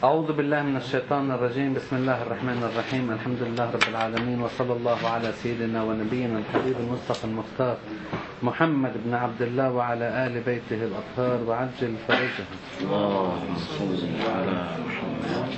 أعوذ بالله من الشيطان الرجيم. بسم الله الرحمن الرحيم. الحمد لله رب العالمين، وصلى الله على سيدنا ونبينا الحبيب المصطفى المختار محمد بن عبد الله وعلى آل بيته الأطهار وعجل فرجهم. اللهم صل على محمد.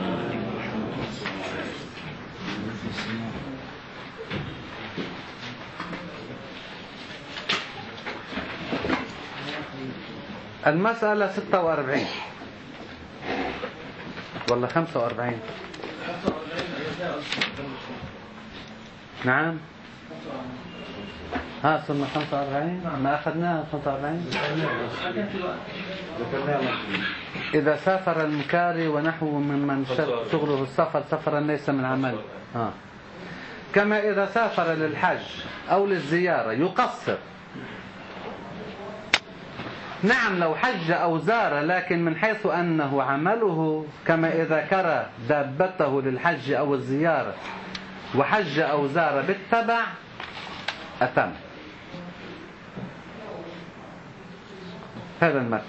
المسألة 46 ولا 45؟ نعم، صرنا 45. ما أخذناها 45. إذا سافر المكاري ونحو ممن شغله السفر سفرا ليس من عمل، كما إذا سافر للحج أو للزيارة يقصر. نعم، لو حج أو زار، لكن من حيث أنه عمله كما إذا كرى دابته للحج أو الزيارة وحج أو زار بالتبع أتم. هذا المثل.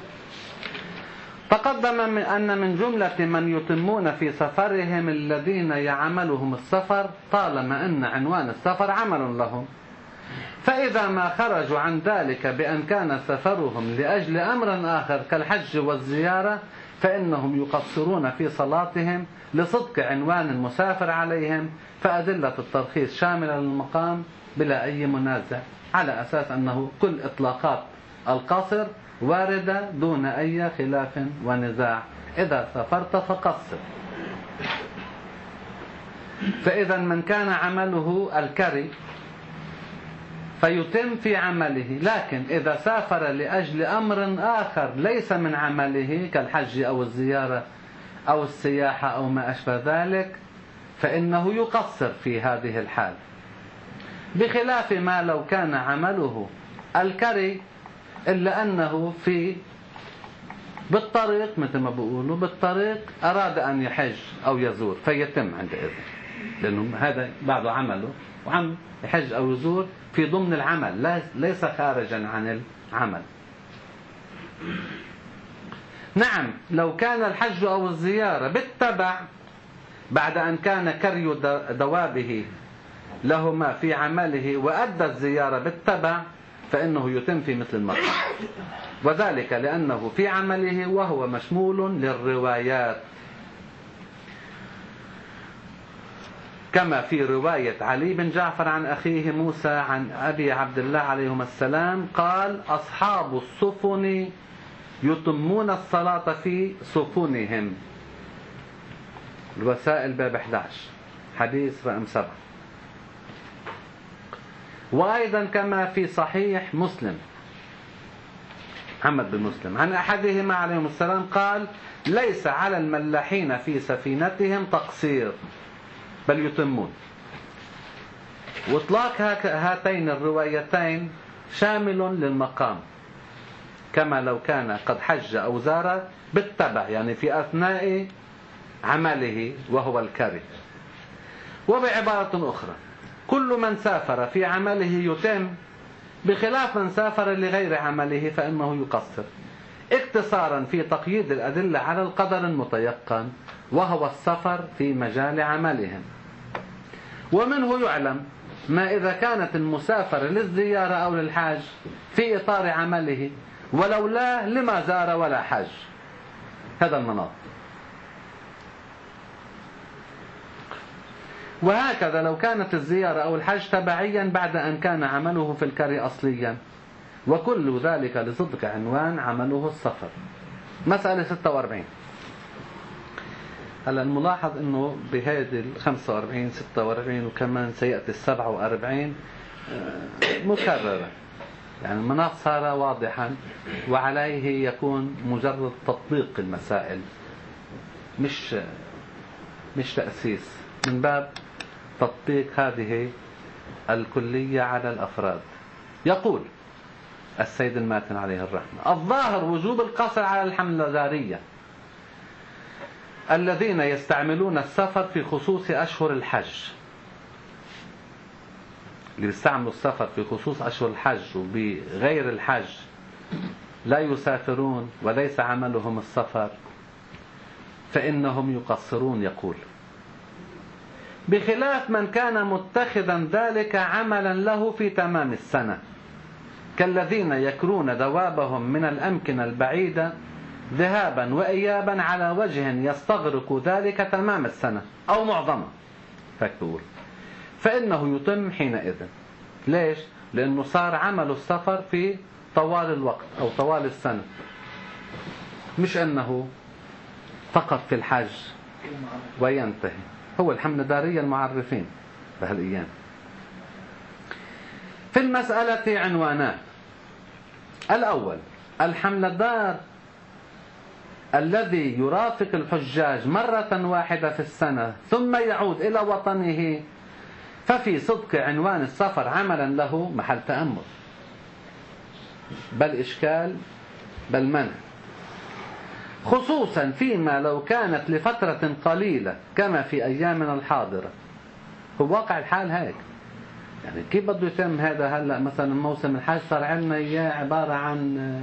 تقدم أن من جملة من يتمون في سفرهم الذين يعملهم السفر، طالما أن عنوان السفر عمل لهم، فإذا ما خرجوا عن ذلك بأن كان سفرهم لأجل أمر آخر كالحج والزيارة، فإنهم يقصرون في صلاتهم لصدق عنوان المسافر عليهم، فأدلة الترخيص شاملة للمقام بلا أي منازع، على أساس أنه كل إطلاقات القصر واردة دون أي خلاف ونزاع. إذا سافرت فقصر. فإذا من كان عمله الكري فيتم في عمله، لكن إذا سافر لأجل أمر آخر ليس من عمله كالحج أو الزيارة أو السياحة أو ما أشبه ذلك، فإنه يقصر في هذه الحال، بخلاف ما لو كان عمله الكري إلا أنه بالطريق، مثل ما بيقولوا بالطريق أراد أن يحج أو يزور، فيتم عندئذ، لأنه هذا بعض عمله وعم يحج أو يزور في ضمن العمل، ليس خارجا عن العمل. نعم، لو كان الحج أو الزيارة بالتبع بعد أن كان كري دوابه لهما في عمله وأدى الزيارة بالتبع، فإنه يتم في مثل المقام، وذلك لأنه في عمله وهو مشمول للروايات، كما في رواية علي بن جعفر عن أخيه موسى عن أبي عبد الله عليهما السلام قال: أصحاب السفن يتمون الصلاة في سفنهم. الوسائل باب 11 حديث رقم 7. وأيضا كما في صحيح مسلم محمد بن مسلم عن أحدهما عليهم السلام قال: ليس على الملاحين في سفينتهم تقصير بل يتمون. واطلاق هاتين الروايتين شامل للمقام، كما لو كان قد حج أو زار بالتبع، يعني في أثناء عمله وهو الكري. وبعبارة أخرى، كل من سافر في عمله يتم، بخلاف من سافر لغير عمله فإنه يقصر، اقتصارا في تقييد الأدلة على القدر المتيقن وهو السفر في مجال عملهم. ومنه يعلم ما إذا كانت المسافر للزيارة أو للحاج في إطار عمله، ولولا لما زار ولا حج. هذا المناط. وهكذا لو كانت الزيارة أو الحج تبعيا بعد أن كان عمله في الكري أصليا، وكل ذلك لصدق عنوان عمله السفر. مسألة 46. هلا الملاحظ انه بهذه 45 46 وكمان سيأتي 47 مكررة، يعني المناط صار واضحا، وعليه يكون مجرد تطبيق المسائل، مش تأسيس، من باب تطبيق هذه الكلية على الأفراد. يقول السيد الماتن عليه الرحمة: الظاهر وجوب القصر على الحملدارية الذين يستعملون السفر في خصوص أشهر الحج. اللي بيستعملوا السفر في خصوص أشهر الحج وبغير الحج لا يسافرون وليس عملهم السفر، فإنهم يقصرون. يقول: بخلاف من كان متخذا ذلك عملا له في تمام السنة، كالذين يكرون دوابهم من الأمكنة البعيدة ذهابا وإيابا على وجه يستغرق ذلك تمام السنة أو معظمه، فكتور، فإنه يتم حينئذ. ليش؟ لأنه صار عمل السفر في طوال الوقت أو طوال السنة، مش أنه فقط في الحج وينتهي. هو الحملة دارية المعرفين بهالأيام. في المسألة عنوانان: الأول الحمل دار الذي يرافق الحجاج مرة واحدة في السنة ثم يعود إلى وطنه، ففي صدق عنوان السفر عملا له محل تأمل، بل إشكال بل منع، خصوصا فيما لو كانت لفترة قليلة كما في أيامنا الحاضرة. هو واقع الحال هيك. يعني كيف بده يتم هذا؟ هلأ مثلا موسم الحج صار عندنا إياه عبارة عن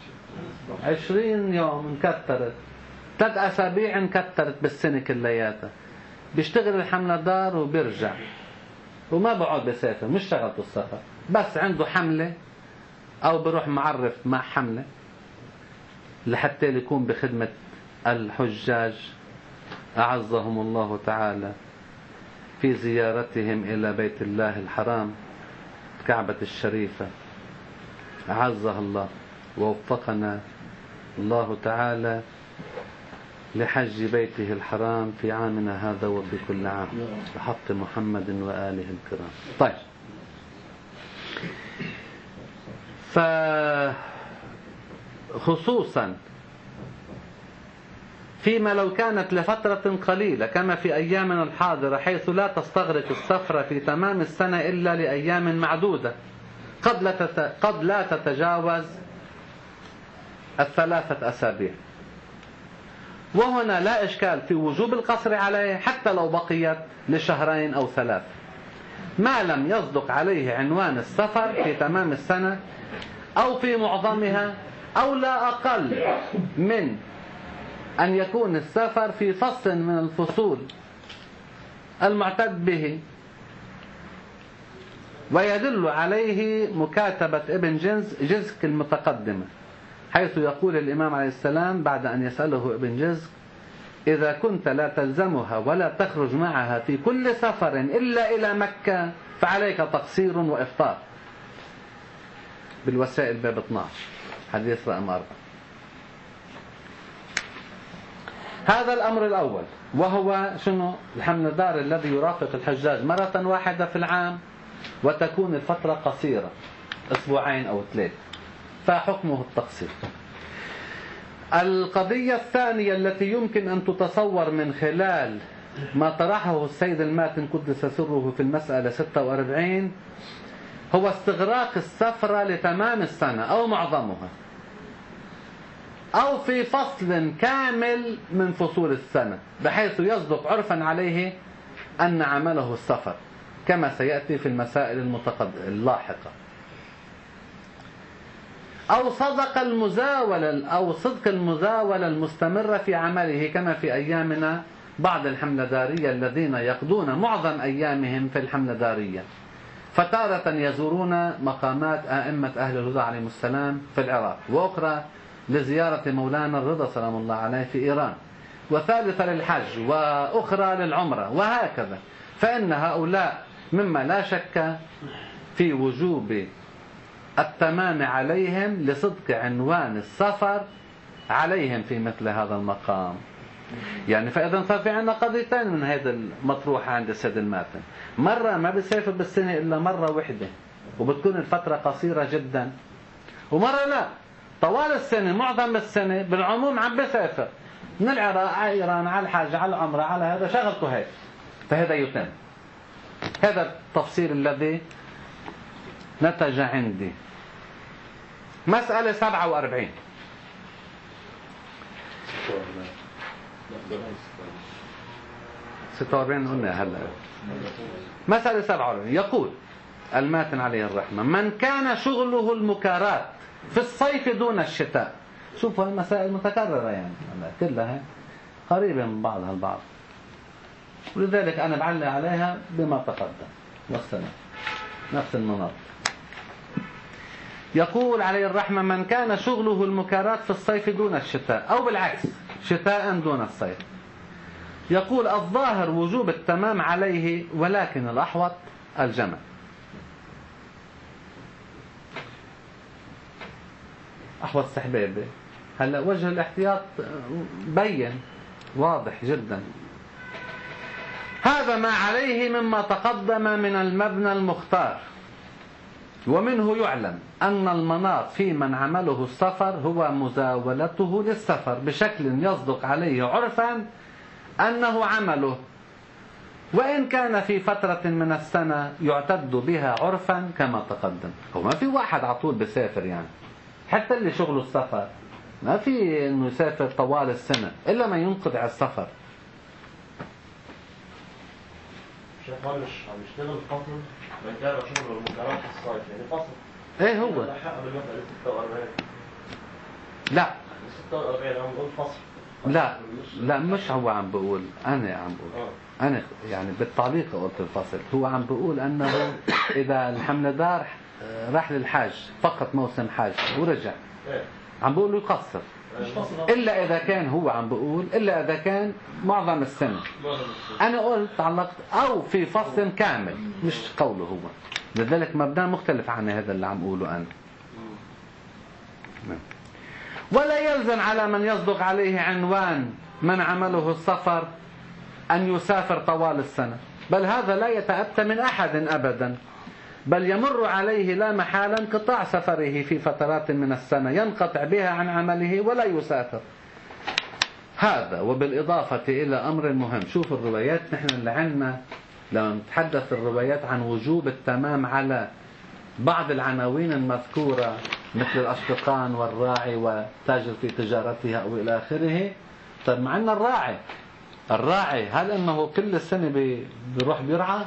20 يوم انكترت، 3 أسابيع انكترت بالسنة كلياتها. بيشتغل الحمل دار وبيرجع وما بقعد بسافر، مش شغلته السفر، بس عنده حملة أو بروح معرف مع حملة لحتى يكون بخدمة الحجاج أعزهم الله تعالى في زيارتهم إلى بيت الله الحرام، الكعبة الشريفة. أعزها الله ووفقنا الله تعالى لحج بيته الحرام في عامنا هذا وبكل عام بحق محمد وآله الكرام. طيب، فخصوصا فيما لو كانت لفترة قليلة كما في أيامنا الحاضرة، حيث لا تستغرق السفر في تمام السنة إلا لأيام معدودة قد لا تتجاوز 3 أسابيع. وهنا لا إشكال في وجوب القصر عليه حتى لو بقيت ل2 أو 3 ما لم يصدق عليه عنوان السفر في تمام السنة أو في معظمها، أو لا أقل من أن يكون السفر في فصل من الفصول المعتد به. ويدل عليه مكاتبة ابن جزك المتقدمة، حيث يقول الإمام عليه السلام بعد أن يسأله ابن جزك: إذا كنت لا تلزمها ولا تخرج معها في كل سفر إلا إلى مكة فعليك تقصير وإفطار. بالوسائل باب 12 حديث رقم 4. هذا الأمر الأول، وهو شنو؟ الحمل دار الذي يرافق الحجاج مرة واحدة في العام وتكون الفترة قصيرة 2 أو 3، فحكمه التقصير. القضية الثانية التي يمكن أن تتصور من خلال ما طرحه السيد الماتن قدس سره في المسألة 46 هو استغراق السفرة لتمام السنة أو معظمها، أو في فصل كامل من فصول السنة، بحيث يصدق عرفا عليه أن عمله السفر، كما سيأتي في المسائل اللاحقة. أو صدق المزاولة المستمرة في عمله، كما في أيامنا بعض الحملدارية الذين يقضون معظم أيامهم في الحملدارية، فتارة يزورون مقامات أئمة أهل الهدى عليهم السلام في العراق، وأخرى لزيارة مولانا الرضا سلام الله عليه في إيران، وثالثة للحج، وأخرى للعمرة، وهكذا. فإن هؤلاء مما لا شك في وجوب التمام عليهم لصدق عنوان السفر عليهم في مثل هذا المقام. يعني فإذا صار في عندنا قضيتين من هذا المطروحة عند السيد الماتن: مرة ما بيسافر بالسنة إلا مرة واحدة وبتكون الفترة قصيرة جدا، ومرة لا، طوال السنة معظم السنة بالعموم عم بيسافر من العراق على إيران على الحج على العمرة على هذا، شغلته هيك، فهذا يتم. هذا التفصيل الذي نتج عندي. مسألة 47. قلنا هلا. مسألة 47 يقول الماتن عليه الرحمة: من كان شغله المكارات في الصيف دون الشتاء. شوفوا المسائل متكررة يعني كلها. قريبة من بعضها البعض، ولذلك أنا بعلق عليها بما تقدم والسلام، نفس المناطق. يقول عليه الرحمة: من كان شغله المكاراة في الصيف دون الشتاء، أو بالعكس شتاء دون الصيف. يقول: الظاهر وجوب التمام عليه، ولكن الأحوط الجمع. أحوط استحبابي. هلا وجه الاحتياط بين واضح جدا. هذا ما عليه مما تقدم من المبنى المختار. ومنه يعلم أن المناط في من عمله السفر هو مزاولته للسفر بشكل يصدق عليه عرفا أنه عمله، وإن كان في فترة من السنة يعتد بها عرفا كما تقدم. هو ما في واحد على طول بسافر، يعني حتى اللي شغله السفر ما في إنه يسافر طوال السنة إلا ما ينقطع السفر. مش عم يشتغل فصل من كان شغله المكرات في الصيف، يعني فصل. ايه هو؟ لا 46 عم بقول فصل. لا مش هو عم بقول، أنا عم بقول أنا يعني بالتعليق قلت الفصل. هو عم بقول أنه إذا الحملدار راح للحاج فقط موسم حاج ورجع، عم بقول له يقصر، إلا إذا كان هو عم بقول إلا إذا كان معظم السنة. أنا قلت علقت أو في فصل كامل، مش قوله هو. لذلك مبدأ مختلف عن هذا اللي عم بقوله أنا. ولا يلزم على من يصدق عليه عنوان من عمله السفر أن يسافر طوال السنة، بل هذا لا يتأتى من أحد أبدا، بل يمر عليه لا محالا انقطاع سفره في فترات من السنة ينقطع بها عن عمله ولا يسافر. هذا وبالإضافة إلى أمر مهم. شوف الروايات نحن اللي عندنا لما نتحدث الروايات عن وجوب التمام على بعض العناوين المذكورة مثل الأشقطان والراعي وتاجر في تجارتها أو إلى آخره. طيب معنا الراعي هل أنه كل السنة بيروح بيرعى؟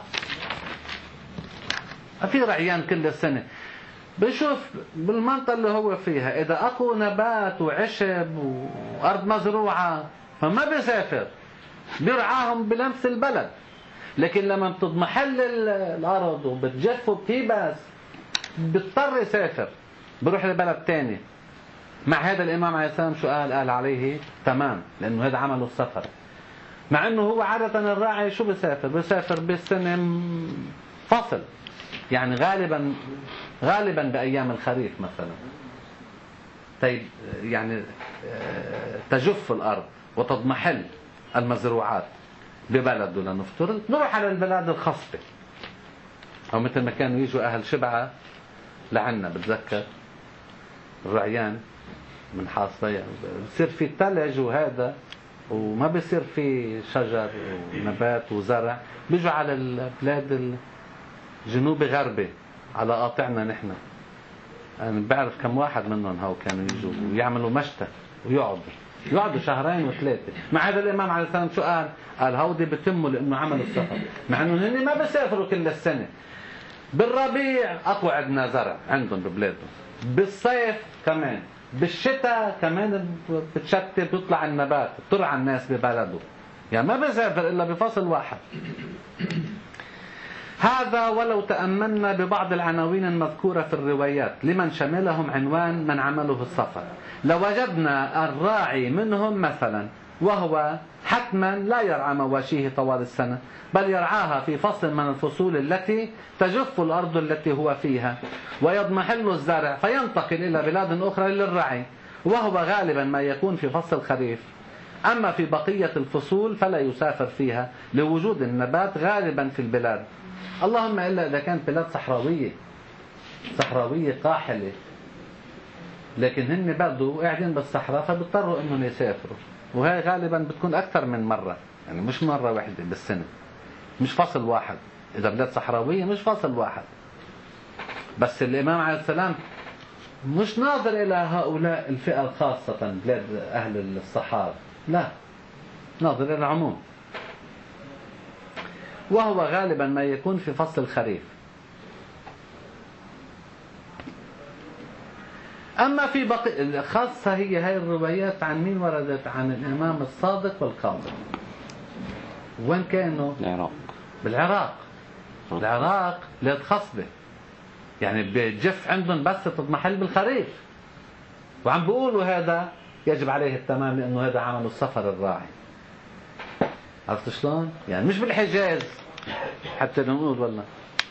في رعيان كل السنة بشوف بالمنطقة اللي هو فيها إذا أكو نبات وعشب وأرض مزروعة فما بيسافر، بيرعاهم بنفس البلد. لكن لما بتضمحل الأرض وبتجف وبتيبس بيضطر يسافر، بيروح لبلد تاني. مع هذا الإمام عليه السلام شو قال عليه تمام، لأنه هذا عمله السفر. مع أنه هو عادة الراعي شو بيسافر بالسنة فصل، يعني غالبا بأيام الخريف مثلا. طيب يعني تجف الأرض وتضمحل المزروعات ببلده لنفترض، نروح على البلاد الخصبة، أو مثل ما كانوا يجوا أهل شبعة لعنا، بتذكر الرعيان من حاصلية بصير في ثلج وهذا وما بصير في شجر ونبات وزرع، بيجوا على البلاد الجنوب غربي على قاطعنا نحن. أنا بعرف كم واحد منهم هاو كانوا يجوا ويعملوا مشتى ويقعدوا شهرين وثلاثة. مع هذا الإمام عليه السلام شو قال هودي بتموا لأنه عملوا السفر، مع أنه هن ما بيسافروا كل السنة. بالربيع أقوى عندنا زرع عندهم ببلادهم، بالصيف كمان، بالشتاء كمان بتشتت بيطلع النبات بترعى الناس ببلده، يعني ما بيسافر إلا بفصل واحد. هذا ولو تأملنا ببعض العناوين المذكورة في الروايات لمن شملهم عنوان من عمله السفر لوجدنا الراعي منهم مثلا، وهو حتما لا يرعى مواشيه طوال السنة، بل يرعاها في فصل من الفصول التي تجف الأرض التي هو فيها ويضمحل الزرع فينتقل إلى بلاد أخرى للرعي، وهو غالبا ما يكون في فصل الخريف. أما في بقية الفصول فلا يسافر فيها لوجود النبات غالبا في البلاد، اللهم إلا إذا كانت بلاد صحراوية قاحلة، لكن هن برضو قاعدين بالصحراء فبيضطروا إنهم يسافروا، وهي غالبا بتكون أكثر من مرة، يعني مش مرة واحدة بالسنة، مش فصل واحد. إذا بلاد صحراوية مش فصل واحد. بس الإمام عليه السلام مش ناظر إلى هؤلاء الفئة الخاصة بلاد أهل الصحارى، لا، ناظر إلى العموم، وهو غالبا ما يكون في فصل الخريف. أما في بقية خاصة هاي الروايات عن مين وردت؟ عن الإمام الصادق والكاظم. وين كانوا؟ العراق. بالعراق. العراق بلاد خصبة، يعني بجف عندهم بس تضمحل بالخريف، وعم بيقولوا هذا يجب عليه التمام لأنه هذا عمل السفر الراعي. عرفت شلون؟ يعني مش بالحجاز حتى نقول والله.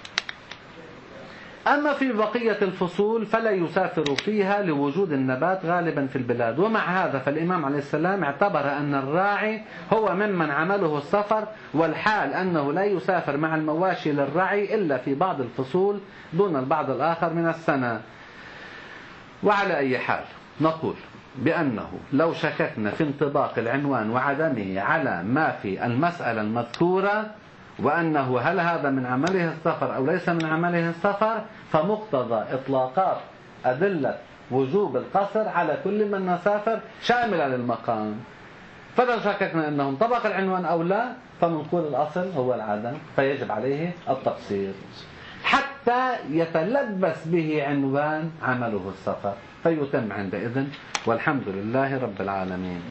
أما في بقية الفصول فلا يسافر فيها لوجود النبات غالبا في البلاد. ومع هذا فالإمام عليه السلام اعتبر أن الراعي هو ممن عمله السفر، والحال أنه لا يسافر مع المواشي للرعي إلا في بعض الفصول دون البعض الآخر من السنة. وعلى أي حال نقول بأنه لو شككنا في انطباق العنوان وعدمه على ما في المسألة المذكورة، وأنه هل هذا من عمله السفر أو ليس من عمله السفر، فمقتضى إطلاقات أدلة وجوب القصر على كل من نسافر شاملة للمقام. فلو شككنا أنه انطبق العنوان أو لا، فمنقول الأصل هو العدم، فيجب عليه التقصير حتى يتلبس به عنوان عمله السفر، فيتم عندئذ. والحمد لله رب العالمين.